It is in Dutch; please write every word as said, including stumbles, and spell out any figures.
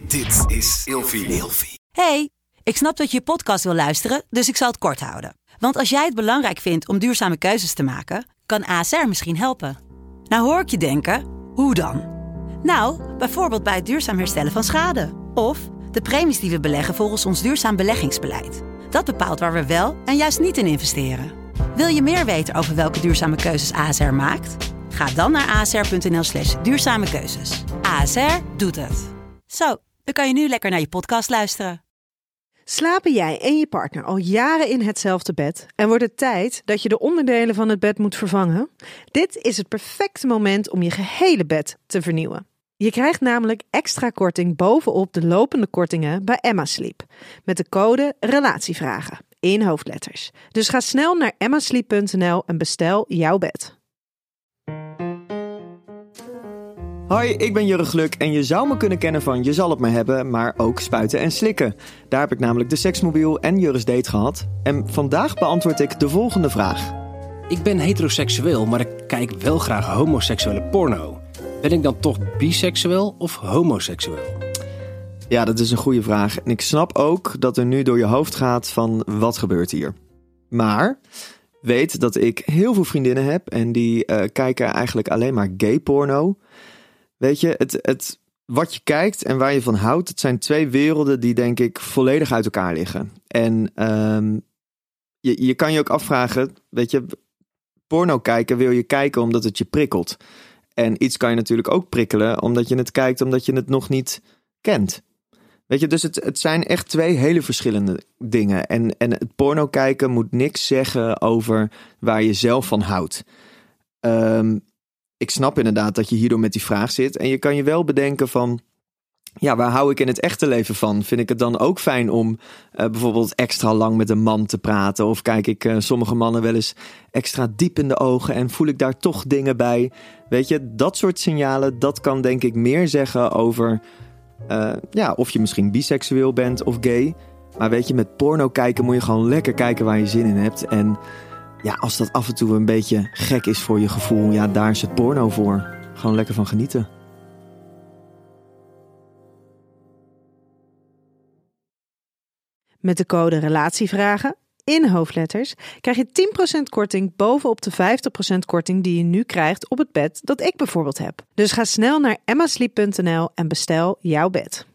Dit is Ilfie. Hey, ik snap dat je je podcast wil luisteren, dus ik zal het kort houden. Want als jij het belangrijk vindt om duurzame keuzes te maken, kan A S R misschien helpen. Nou hoor ik je denken, hoe dan? Nou, bijvoorbeeld bij het duurzaam herstellen van schade. Of de premies die we beleggen volgens ons duurzaam beleggingsbeleid. Dat bepaalt waar we wel en juist niet in investeren. Wil je meer weten over welke duurzame keuzes A S R maakt? Ga dan naar asr.nl slash duurzame keuzes. A S R doet het. Zo, dan kan je nu lekker naar je podcast luisteren. Slapen jij en je partner al jaren in hetzelfde bed en wordt het tijd dat je de onderdelen van het bed moet vervangen? Dit is het perfecte moment om je gehele bed te vernieuwen. Je krijgt namelijk extra korting bovenop de lopende kortingen bij Emma Sleep. Met de code RELATIEVRAGEN in hoofdletters. Dus ga snel naar emma sleep punt n l en bestel jouw bed. Hoi, ik ben Jurre Gluk en je zou me kunnen kennen van Je zal het maar hebben, maar ook Spuiten en Slikken. Daar heb ik namelijk de Seksmobiel en Jurre's Date gehad. En vandaag beantwoord ik de volgende vraag. Ik ben heteroseksueel, maar ik kijk wel graag homoseksuele porno. Ben ik dan toch biseksueel of homoseksueel? Ja, dat is een goede vraag. En ik snap ook dat er nu door je hoofd gaat van wat gebeurt hier. Maar weet dat ik heel veel vriendinnen heb en die uh, kijken eigenlijk alleen maar gay porno. Weet je, het, het, wat je kijkt en waar je van houdt, het zijn twee werelden die denk ik volledig uit elkaar liggen. En um, je, je kan je ook afvragen, weet je, porno kijken wil je kijken omdat het je prikkelt. En iets kan je natuurlijk ook prikkelen omdat je het kijkt omdat je het nog niet kent. Weet je, dus het, het zijn echt twee hele verschillende dingen. En, en het porno kijken moet niks zeggen over waar je zelf van houdt. Um, ik snap inderdaad dat je hierdoor met die vraag zit. En je kan je wel bedenken van, ja, waar hou ik in het echte leven van? Vind ik het dan ook fijn om uh, bijvoorbeeld extra lang met een man te praten? Of kijk ik uh, sommige mannen wel eens extra diep in de ogen en voel ik daar toch dingen bij? Weet je, dat soort signalen, dat kan denk ik meer zeggen over uh, ja, of je misschien biseksueel bent of gay. Maar weet je, met porno kijken moet je gewoon lekker kijken waar je zin in hebt. En ja, als dat af en toe een beetje gek is voor je gevoel, ja, daar is het porno voor. Gewoon lekker van genieten. Met de code RELATIEVRAGEN in hoofdletters krijg je tien procent korting bovenop de vijftig procent korting die je nu krijgt op het bed dat ik bijvoorbeeld heb. Dus ga snel naar emma sleep punt n l en bestel jouw bed.